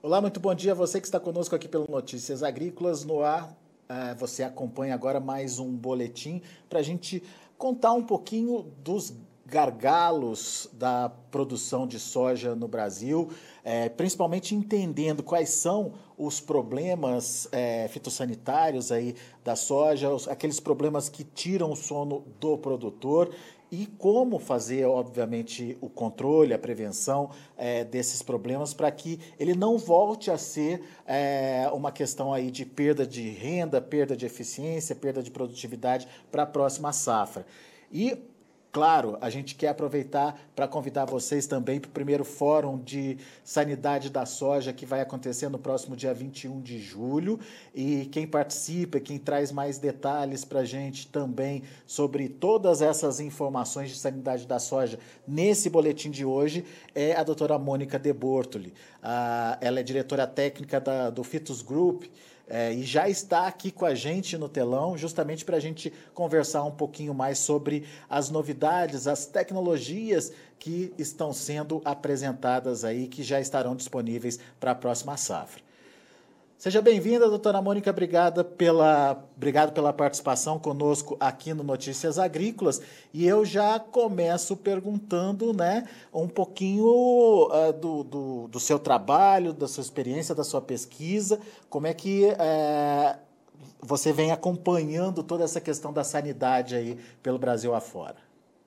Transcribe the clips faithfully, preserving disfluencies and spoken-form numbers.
Olá, muito bom dia a você que está conosco aqui pelo Notícias Agrícolas no ar. Eh, você acompanha agora mais um boletim para a gente contar um pouquinho dos gargalos da produção de soja no Brasil, eh, principalmente entendendo quais são os problemas eh, fitossanitários aí da soja, os- aqueles problemas que tiram o sono do produtor e como fazer, obviamente, o controle, a prevenção eh, desses problemas para que ele não volte a ser eh, uma questão aí de perda de renda, perda de eficiência, perda de produtividade para a próxima safra. E claro, a gente quer aproveitar para convidar vocês também para o primeiro Fórum de Sanidade da Soja que vai acontecer no próximo dia vinte e um de julho. E quem participa, quem traz mais detalhes para a gente também sobre todas essas informações de sanidade da soja nesse boletim de hoje é a doutora Mônica De Bortoli. Ah, ela é diretora técnica da, do Fitos Group. É, e já está aqui com a gente no telão, justamente para a gente conversar um pouquinho mais sobre as novidades, as tecnologias que estão sendo apresentadas aí, que já estarão disponíveis para a próxima safra. Seja bem-vinda, doutora Mônica, obrigada pela, obrigado pela participação conosco aqui no Notícias Agrícolas. E eu já começo perguntando, né, um pouquinho uh, do, do, do seu trabalho, da sua experiência, da sua pesquisa, como é que uh, você vem acompanhando toda essa questão da sanidade aí pelo Brasil afora.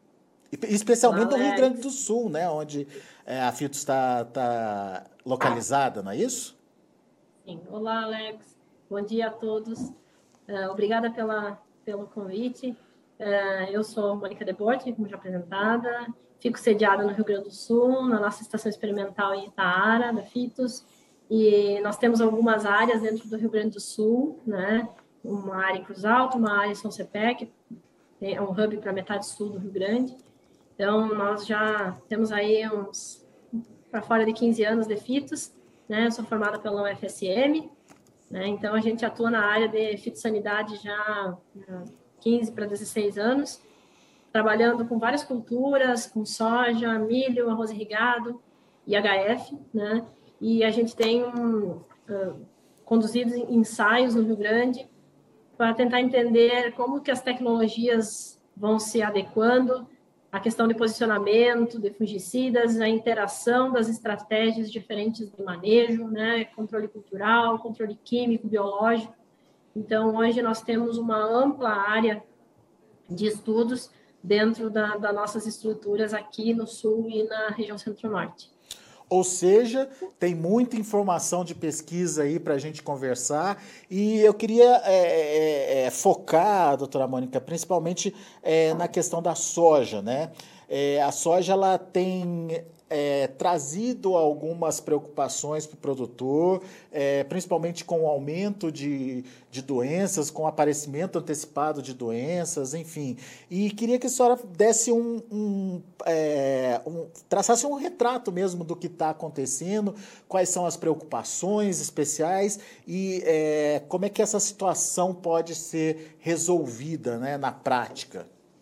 E, Olá, especialmente no Rio Grande do Alex. Sul, né, onde uh, a Fitos está tá localizada, não é isso? Sim. Olá, Alex. Bom dia a todos. Eh, obrigada pela, pelo convite. Eh, eu sou Mônica De Bortoli, como já apresentada. Fico sediada no Rio Grande do Sul, na nossa estação experimental em Itaara, da Fitos. E nós temos algumas áreas dentro do Rio Grande do Sul, né? Uma área em Cruz Alta, uma área em São Cepé, que é um hub para metade sul do Rio Grande. Então, nós já temos aí uns para fora de quinze anos de fitos, né? Eu sou formada pela U F S M, né? Então a gente atua na área de fitossanidade já há quinze para dezesseis anos, trabalhando com várias culturas, com soja, milho, arroz irrigado e H F, né? E a gente tem um, uh, conduzido ensaios no Rio Grande para tentar entender como que as tecnologias vão se adequando, a questão de posicionamento de fungicidas, a interação das estratégias diferentes de manejo, né, controle cultural, controle químico, biológico. Então, hoje nós temos uma ampla área de estudos dentro da, das nossas estruturas aqui no Sul e na região Centro-Norte. Ou seja, tem muita informação de pesquisa aí para a gente conversar. E eu queria é, é, é, focar, doutora Mônica, principalmente é, na questão da soja, né? É, a soja ela tem é, trazido algumas preocupações para o produtor, é, principalmente com o aumento de, de doenças, com o aparecimento antecipado de doenças, enfim. E queria que a senhora desse um, um, é, um traçasse um retrato mesmo do que está acontecendo, quais são as preocupações especiais e é, como é que essa situação pode ser resolvida, né, na prática.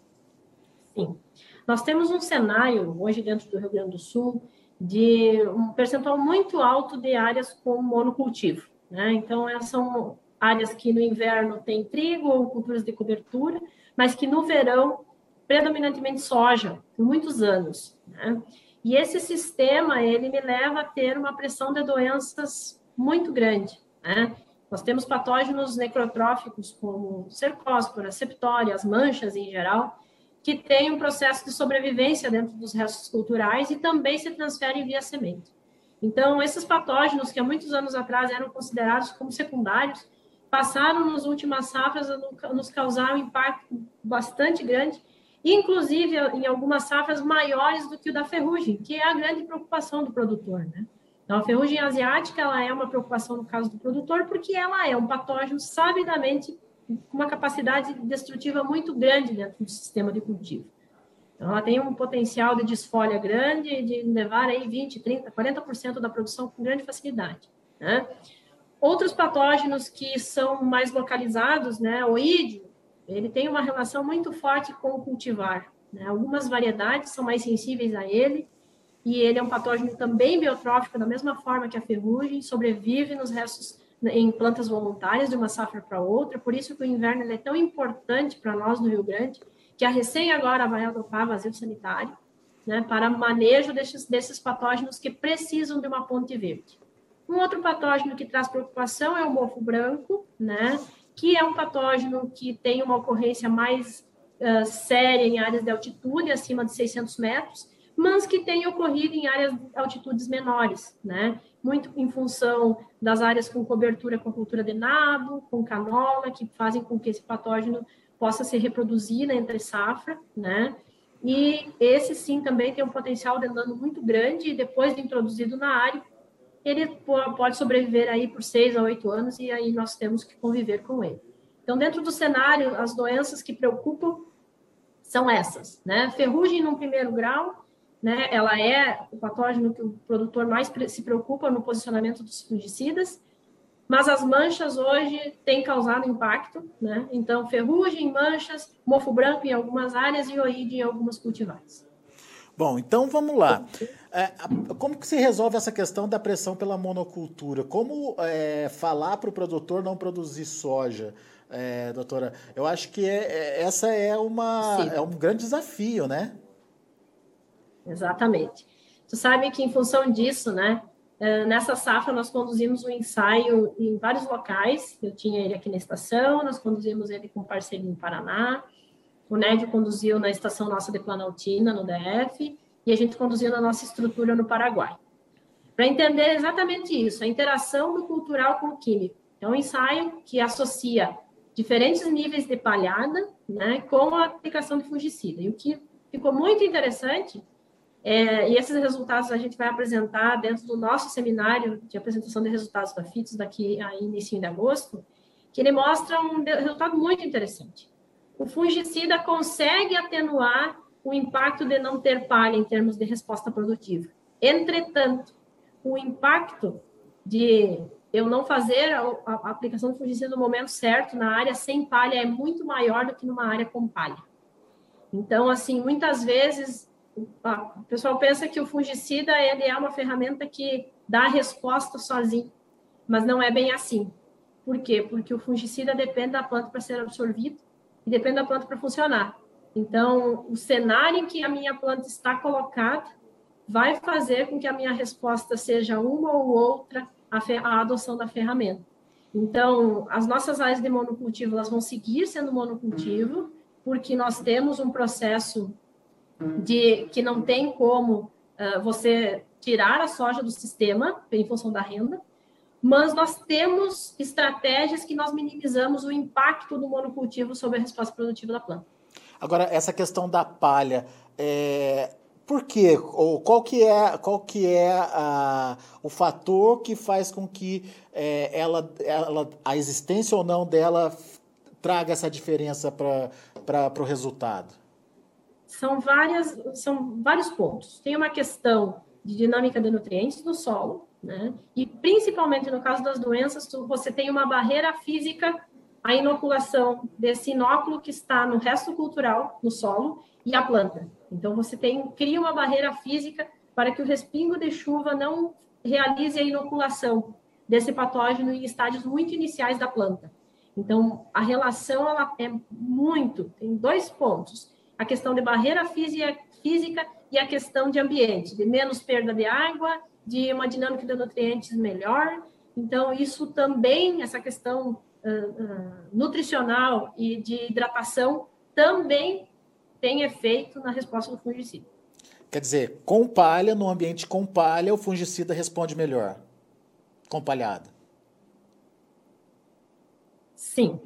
Sim. Nós temos um cenário, hoje dentro do Rio Grande do Sul, de um percentual muito alto de áreas com monocultivo, né? Então, essas são áreas que no inverno tem trigo ou culturas de cobertura, mas que no verão, predominantemente soja, por muitos anos, né? E esse sistema, ele me leva a ter uma pressão de doenças muito grande, né? Nós temos patógenos necrotróficos como cercóspora, septória, as manchas em geral, que tem um processo de sobrevivência dentro dos restos culturais e também se transferem via semente. Então, esses patógenos que há muitos anos atrás eram considerados como secundários, passaram nas últimas safras a nos causar um impacto bastante grande, inclusive em algumas safras maiores do que o da ferrugem, que é a grande preocupação do produtor, né? Então, a ferrugem asiática ela é uma preocupação no caso do produtor, porque ela é um patógeno sabidamente com uma capacidade destrutiva muito grande dentro do sistema de cultivo. Então, ela tem um potencial de desfolha grande, de levar aí vinte, trinta, quarenta por cento da produção com grande facilidade, né? Outros patógenos que são mais localizados, né? O ídio, ele tem uma relação muito forte com o cultivar, né? Algumas variedades são mais sensíveis a ele, e ele é um patógeno também biotrófico, da mesma forma que a ferrugem, sobrevive nos restos em plantas voluntárias de uma safra para outra, por isso que o inverno ele é tão importante para nós no Rio Grande, que a recém agora vai adotar vazio sanitário, né, para manejo desses, desses patógenos que precisam de uma ponte verde. Um outro patógeno que traz preocupação é o mofo branco, né, que é um patógeno que tem uma ocorrência mais uh, séria em áreas de altitude, acima de seiscentos metros, mas que tem ocorrido em áreas de altitudes menores, né, muito em função das áreas com cobertura com cultura de nabo, com canola, que fazem com que esse patógeno possa se reproduzir na entre safra, né, e esse sim também tem um potencial de dano muito grande, e depois de introduzido na área, ele pode sobreviver aí por seis a oito anos, e aí nós temos que conviver com ele. Então, dentro do cenário, as doenças que preocupam são essas, né? Ferrugem no primeiro grau, né? Ela é o patógeno que o produtor mais se preocupa no posicionamento dos fungicidas, mas as manchas hoje têm causado impacto, né? Então, ferrugem, manchas, mofo branco em algumas áreas e oíde em algumas cultivares. Bom, então vamos lá. É, como que se resolve essa questão da pressão pela monocultura? Como é, falar para o produtor não produzir soja, é, doutora? Eu acho que é, é, essa é, uma, é um grande desafio, né? Exatamente. Tu sabe que em função disso, né, nessa safra nós conduzimos um ensaio em vários locais. Eu tinha ele aqui na estação, nós conduzimos ele com parceria em Paraná, o Nédio conduziu na estação nossa de Planaltina, no D F, e a gente conduziu na nossa estrutura no Paraguai. Para entender exatamente isso, a interação do cultural com o químico. É um ensaio que associa diferentes níveis de palhada, né, com a aplicação de fungicida. E o que ficou muito interessante, é, e esses resultados a gente vai apresentar dentro do nosso seminário de apresentação de resultados da F I T S daqui a início de agosto, que ele mostra um resultado muito interessante. O fungicida consegue atenuar o impacto de não ter palha em termos de resposta produtiva. Entretanto, o impacto de eu não fazer a, a aplicação do fungicida no momento certo na área sem palha é muito maior do que numa área com palha. Então, assim, muitas vezes o pessoal pensa que o fungicida ele é uma ferramenta que dá a resposta sozinho, mas não é bem assim. Por quê? Porque o fungicida depende da planta para ser absorvido e depende da planta para funcionar. Então, o cenário em que a minha planta está colocada vai fazer com que a minha resposta seja uma ou outra a, a adoção da ferramenta. Então, as nossas áreas de monocultivo elas vão seguir sendo monocultivo, porque nós temos um processo de que não tem como uh, você tirar a soja do sistema em função da renda, mas nós temos estratégias que nós minimizamos o impacto do monocultivo sobre a resposta produtiva da planta. Agora, essa questão da palha, é, por quê? Ou qual que é, qual que é a, o fator que faz com que é, ela, ela, a existência ou não dela traga essa diferença para o resultado? São, várias, são vários pontos. Tem uma questão de dinâmica de nutrientes do solo, né? E principalmente no caso das doenças, você tem uma barreira física à inoculação desse inóculo que está no resto cultural, no solo, e a planta. Então, você tem, cria uma barreira física para que o respingo de chuva não realize a inoculação desse patógeno em estágios muito iniciais da planta. Então, a relação ela é muito, tem dois pontos. A questão de barreira física e a questão de ambiente, de menos perda de água, de uma dinâmica de nutrientes melhor. Então, isso também, essa questão uh, uh, nutricional e de hidratação, também tem efeito na resposta do fungicida. Quer dizer, com palha, no ambiente com palha, o fungicida responde melhor. Com palhada. Sim.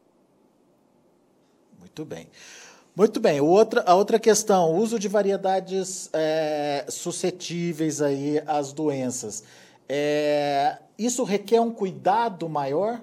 Muito bem. Muito bem. Outra, a outra questão, uso de variedades é, suscetíveis aí às doenças. É, isso requer um cuidado maior?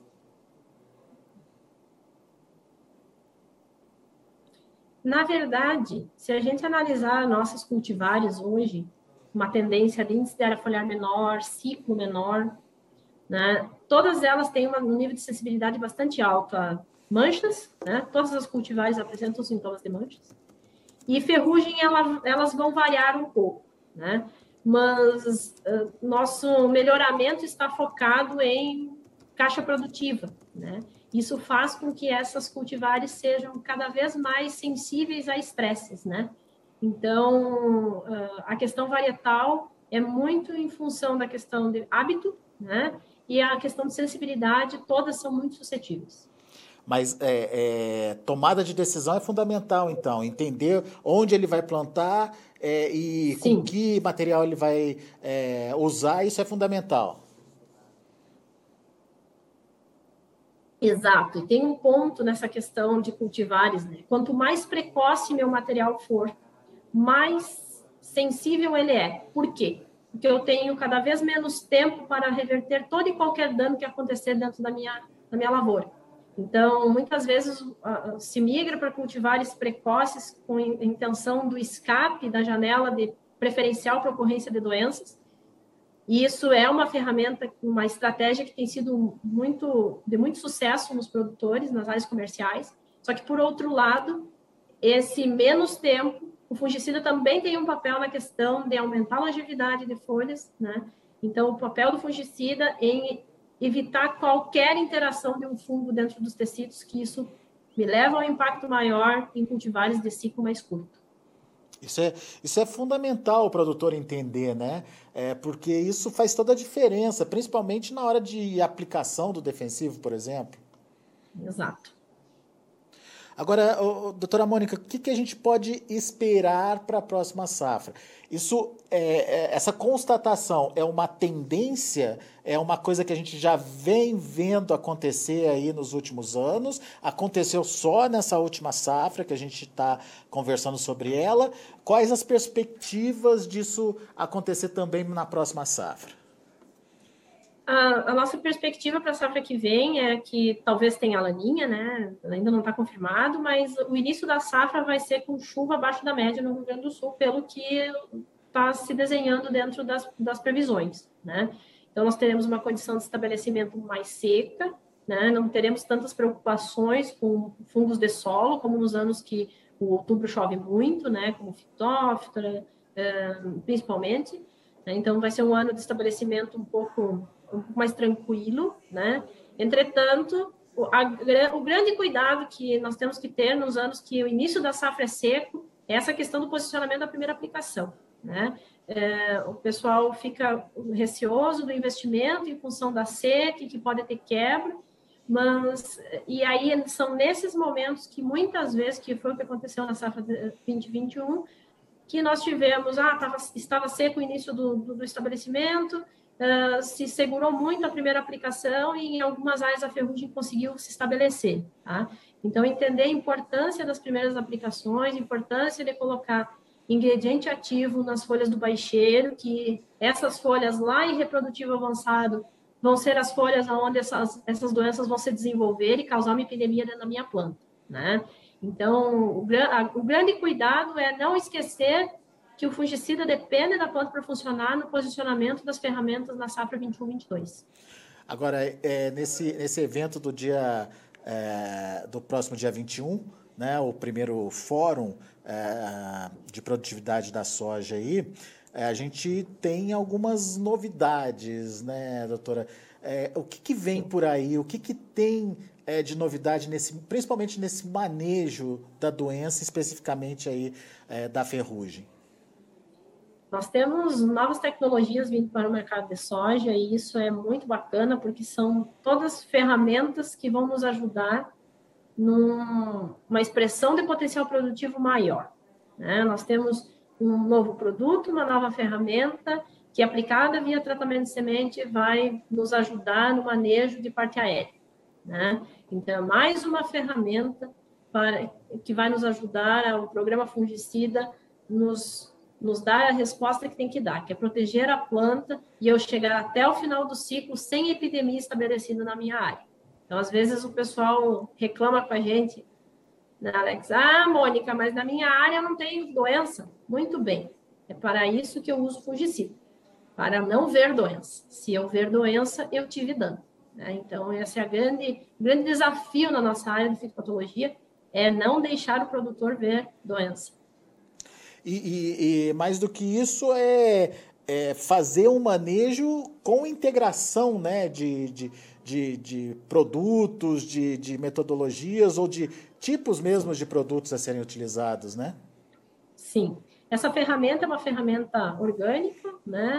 Na verdade, se a gente analisar nossas cultivares hoje, uma tendência de índice de área foliar menor, ciclo menor, né? Todas elas têm um nível de sensibilidade bastante alto a manchas, né? Todas as cultivares apresentam sintomas de manchas. E ferrugem, ela, elas vão variar um pouco. né? Mas uh, nosso melhoramento está focado em caixa produtiva, né? Isso faz com que essas cultivares sejam cada vez mais sensíveis a estresses, né? Então, uh, a questão varietal é muito em função da questão de hábito, né? E a questão de sensibilidade, todas são muito suscetíveis. Mas é, é, tomada de decisão é fundamental, então. Entender onde ele vai plantar é, e Sim. com que material ele vai é, usar, isso é fundamental. Exato. E tem um ponto nessa questão de cultivares, né? Quanto mais precoce meu material for, mais sensível ele é. Por quê? Porque eu tenho cada vez menos tempo para reverter todo e qualquer dano que acontecer dentro da minha, da minha lavoura. Então, muitas vezes uh, se migra para cultivares precoces com a intenção do escape da janela de preferencial para ocorrência de doenças. E isso é uma ferramenta, uma estratégia que tem sido muito, de muito sucesso nos produtores, nas áreas comerciais. Só que, por outro lado, esse menos tempo, o fungicida também tem um papel na questão de aumentar a longevidade de folhas, né? Então, o papel do fungicida em evitar qualquer interação de um fungo dentro dos tecidos, que isso me leva a um impacto maior em cultivares de ciclo mais curto. Isso é, isso é fundamental o produtor entender, né? É, porque isso faz toda a diferença, principalmente na hora de aplicação do defensivo, por exemplo. Exato. Agora, ô, doutora Mônica, o que, que a gente pode esperar para a próxima safra? Isso, é, é, essa constatação é uma tendência, é uma coisa que a gente já vem vendo acontecer aí nos últimos anos, aconteceu só nessa última safra que a gente está conversando sobre ela. Quais as perspectivas disso acontecer também na próxima safra? A, a nossa perspectiva para a safra que vem é que talvez tenha a laninha, né? Ainda não está confirmado, mas o início da safra vai ser com chuva abaixo da média no Rio Grande do Sul, pelo que está se desenhando dentro das, das previsões, né? Então, nós teremos uma condição de estabelecimento mais seca, né? Não teremos tantas preocupações com fungos de solo, como nos anos que o outubro chove muito, né? Como Phytophthora, principalmente. Então, vai ser um ano de estabelecimento um pouco um pouco mais tranquilo, né? Entretanto, o, a, o grande cuidado que nós temos que ter nos anos que o início da safra é seco é essa questão do posicionamento da primeira aplicação, né? É, o pessoal fica receoso do investimento em função da seca, que pode ter quebra, mas e aí são nesses momentos que muitas vezes, que foi o que aconteceu na safra de vinte e vinte e um, que nós tivemos, ah, tava, estava seco o início do, do, do estabelecimento, Uh, se segurou muito a primeira aplicação e em algumas áreas a ferrugem conseguiu se estabelecer, tá? Então, entender a importância das primeiras aplicações, a importância de colocar ingrediente ativo nas folhas do baixeiro, que essas folhas lá em reprodutivo avançado vão ser as folhas onde essas, essas doenças vão se desenvolver e causar uma epidemia dentro da minha planta, né? Então, o, a, o grande cuidado é não esquecer que o fungicida depende da planta para funcionar no posicionamento das ferramentas na safra vinte e um, vinte e dois. Agora, é, nesse, nesse evento do dia é, do próximo dia vinte e um, né, o primeiro fórum é, de produtividade da soja aí, é, a gente tem algumas novidades, né, doutora? É, o que, que vem por aí? O que, que tem é, de novidade, nesse, principalmente nesse manejo da doença, especificamente aí é, da ferrugem? Nós temos novas tecnologias vindo para o mercado de soja e isso é muito bacana porque são todas ferramentas que vão nos ajudar numa expressão de potencial produtivo maior, né? Nós temos um novo produto, uma nova ferramenta que, aplicada via tratamento de semente, vai nos ajudar no manejo de parte aérea, né? Então, mais uma ferramenta para, que vai nos ajudar, o programa fungicida nos nos dar a resposta que tem que dar, que é proteger a planta e eu chegar até o final do ciclo sem epidemia estabelecida na minha área. Então, às vezes, o pessoal reclama com a gente, né, Alex? Ah, Mônica, mas na minha área eu não tenho doença. Muito bem. É para isso que eu uso fungicida, para não ver doença. Se eu ver doença, eu tive dano, né? Então, esse é a grande, o grande desafio na nossa área de fitopatologia, é não deixar o produtor ver doença. E, e, e mais do que isso, é, é fazer um manejo com integração, né, de, de, de, de produtos, de, de metodologias ou de tipos mesmo de produtos a serem utilizados, né? Sim. Essa ferramenta é uma ferramenta orgânica, né?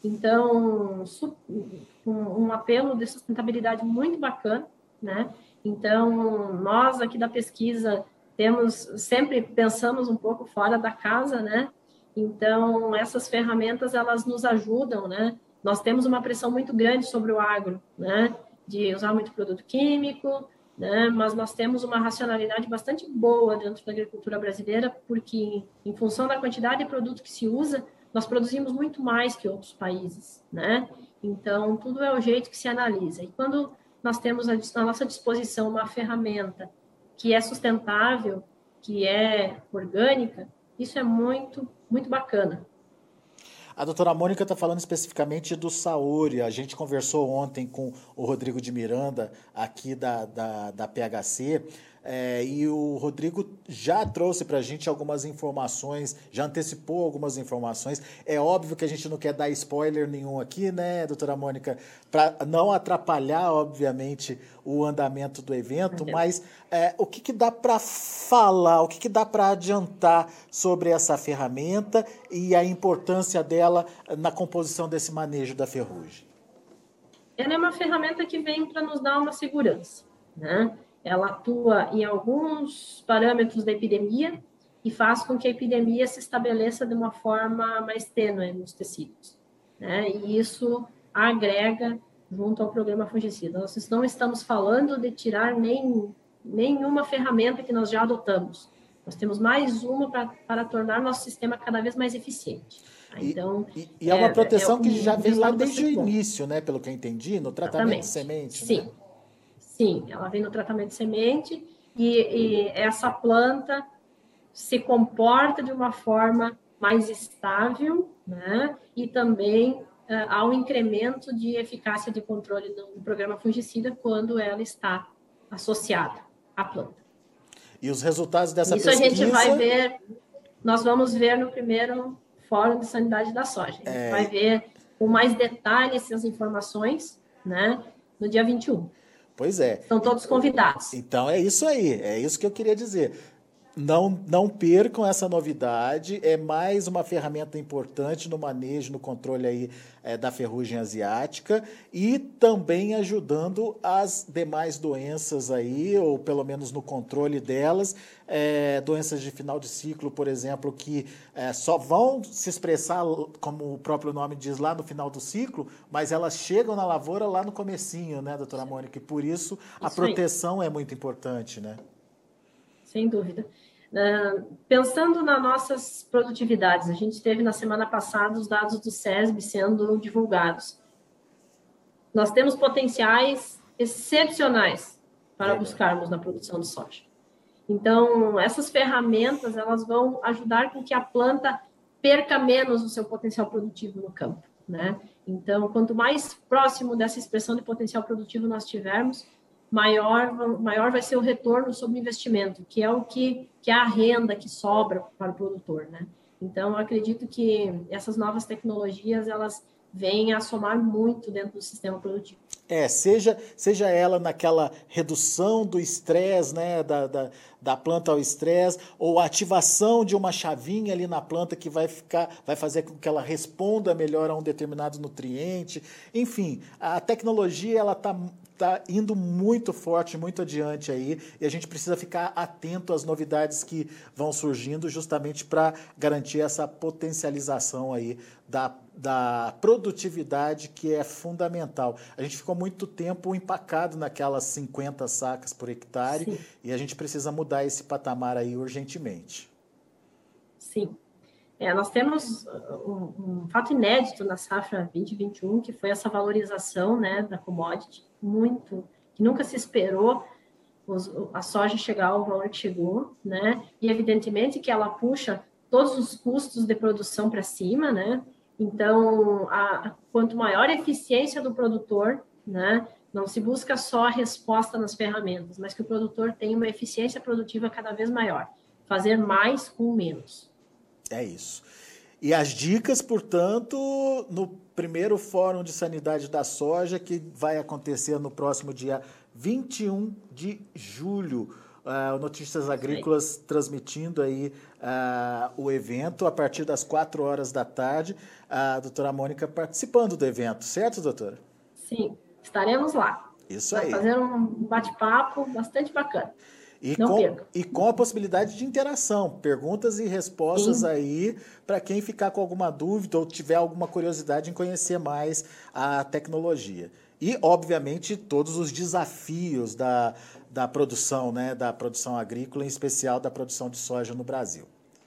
Então, um, um apelo de sustentabilidade muito bacana, né? Então, nós aqui da pesquisa temos, sempre pensamos um pouco fora da casa, né? Então, essas ferramentas, elas nos ajudam, né? Nós temos uma pressão muito grande sobre o agro, né? De usar muito produto químico, né? Mas nós temos uma racionalidade bastante boa dentro da agricultura brasileira, porque, em função da quantidade de produto que se usa, nós produzimos muito mais que outros países, né? Então, tudo é o jeito que se analisa. E quando nós temos à nossa disposição uma ferramenta que é sustentável, que é orgânica, isso é muito, muito bacana. A doutora Mônica está falando especificamente do Saori. A gente conversou ontem com o Rodrigo de Miranda, aqui da, da, da P H C, é, e o Rodrigo já trouxe para a gente algumas informações, já antecipou algumas informações. É óbvio que a gente não quer dar spoiler nenhum aqui, né, doutora Mônica, para não atrapalhar, obviamente, o andamento do evento, mas é, o que, que dá para falar, o que, que dá para adiantar sobre essa ferramenta e a importância dela na composição desse manejo da ferrugem? Ela é uma ferramenta que vem para nos dar uma segurança, né? Ela atua em alguns parâmetros da epidemia e faz com que a epidemia se estabeleça de uma forma mais tênue nos tecidos, né? E isso agrega junto ao programa fungicida. Nós não estamos falando de tirar nem, nenhuma ferramenta que nós já adotamos. Nós temos mais uma pra, para tornar nosso sistema cada vez mais eficiente. Então, e, e é, é uma proteção é, é, que já vem lá desde o início, bom. né? Pelo que eu entendi, no tratamento Exatamente. de semente. Sim. Né? Sim, ela vem no tratamento de semente e, e essa planta se comporta de uma forma mais estável, né? E também uh, há um incremento de eficácia de controle no programa fungicida quando ela está associada à planta. E os resultados dessa Isso pesquisa... Isso a gente vai ver, nós vamos ver no primeiro Fórum de Sanidade da Soja. A gente é... vai ver com mais detalhe essas informações, né? No dia vinte e um. Pois é. Estão todos convidados. Então é isso aí, é isso que eu queria dizer. Não, não percam essa novidade, é mais uma ferramenta importante no manejo, no controle aí, é, da ferrugem asiática e também ajudando as demais doenças aí, ou pelo menos no controle delas, é, doenças de final de ciclo, por exemplo, que é, só vão se expressar, como o próprio nome diz, lá no final do ciclo, mas elas chegam na lavoura lá no comecinho, né, doutora Mônica? E por isso a isso proteção aí é muito importante, né? Sem dúvida. Uh, pensando nas nossas produtividades, a gente teve na semana passada os dados do SESB sendo divulgados. Nós temos potenciais excepcionais para buscarmos na produção de soja. Então, essas ferramentas, elas vão ajudar com que a planta perca menos o seu potencial produtivo no campo, né? Então, quanto mais próximo dessa expressão de potencial produtivo nós tivermos, maior, maior vai ser o retorno sobre o investimento, que é o que, que é a renda que sobra para o produtor, né? Então, eu acredito que essas novas tecnologias, elas vêm a somar muito dentro do sistema produtivo. É, seja, seja ela naquela redução do estresse, né, da, da, da planta ao estresse, ou a ativação de uma chavinha ali na planta que vai ficar, vai fazer com que ela responda melhor a um determinado nutriente. Enfim, a tecnologia ela está tá indo muito forte, muito adiante aí, e a gente precisa ficar atento às novidades que vão surgindo justamente para garantir essa potencialização aí da, da produtividade, que é fundamental. A gente ficou muito tempo empacado naquelas cinquenta sacas por hectare. Sim. E a gente precisa mudar esse patamar aí urgentemente. Sim. É, nós temos um, um fato inédito na safra vinte e vinte e um, que foi essa valorização, né, da commodity, muito, que nunca se esperou os, a soja chegar ao valor que chegou, né, e evidentemente que ela puxa todos os custos de produção para cima, né, então, a, quanto maior a eficiência do produtor, né, não se busca só a resposta nas ferramentas, mas que o produtor tenha uma eficiência produtiva cada vez maior, fazer mais com menos. É isso. E as dicas, portanto, no primeiro Fórum de Sanidade da Soja, que vai acontecer no próximo dia vinte e um de julho. Uh, o Notícias Agrícolas transmitindo aí uh, o evento a partir das quatro horas da tarde. A doutora Mônica participando do evento, certo, doutora? Sim, estaremos lá. Isso Vai aí. fazer um bate-papo bastante bacana. E Não com, perca. e com a possibilidade de interação, perguntas e respostas Sim. aí, para quem ficar com alguma dúvida ou tiver alguma curiosidade em conhecer mais a tecnologia. E, obviamente, todos os desafios da, da produção, né, da produção agrícola, em especial da produção de soja no Brasil.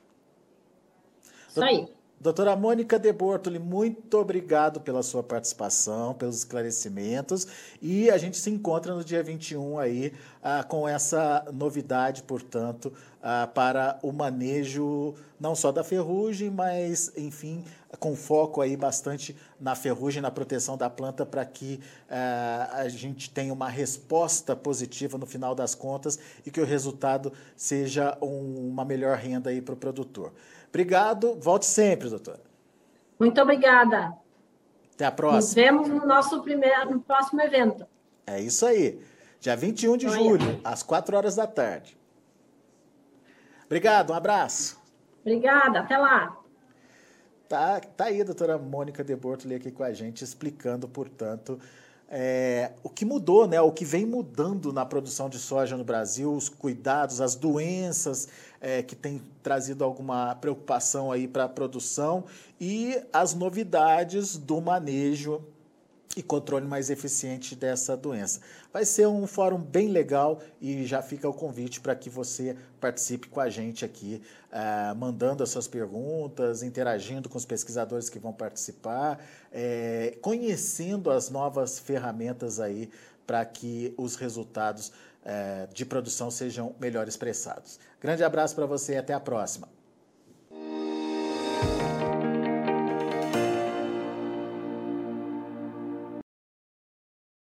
Isso aí. Doutora Mônica de Bortoli, muito obrigado pela sua participação, pelos esclarecimentos, e a gente se encontra no dia vinte e um aí ah, com essa novidade, portanto, ah, para o manejo não só da ferrugem, mas, enfim, com foco aí bastante na ferrugem, na proteção da planta, para que ah, a gente tenha uma resposta positiva no final das contas e que o resultado seja um, uma melhor renda aí para o produtor. Obrigado. Volte sempre, doutora. Muito obrigada. Até a próxima. Nos vemos no nosso primeiro, no próximo evento. É isso aí. Dia vinte e um de Olha. julho, às quatro horas da tarde. Obrigado, um abraço. Obrigada, até lá. Tá, tá aí a doutora Mônica de Bortoli aqui com a gente, explicando, portanto, é, o que mudou, né? O que vem mudando na produção de soja no Brasil, os cuidados, as doenças é, que têm trazido alguma preocupação aí para a produção e as novidades do manejo e controle mais eficiente dessa doença. Vai ser um fórum bem legal e já fica o convite para que você participe com a gente aqui, uh, mandando as suas perguntas, interagindo com os pesquisadores que vão participar, é, conhecendo as novas ferramentas aí para que os resultados é, de produção sejam melhor expressados. Grande abraço para você e até a próxima.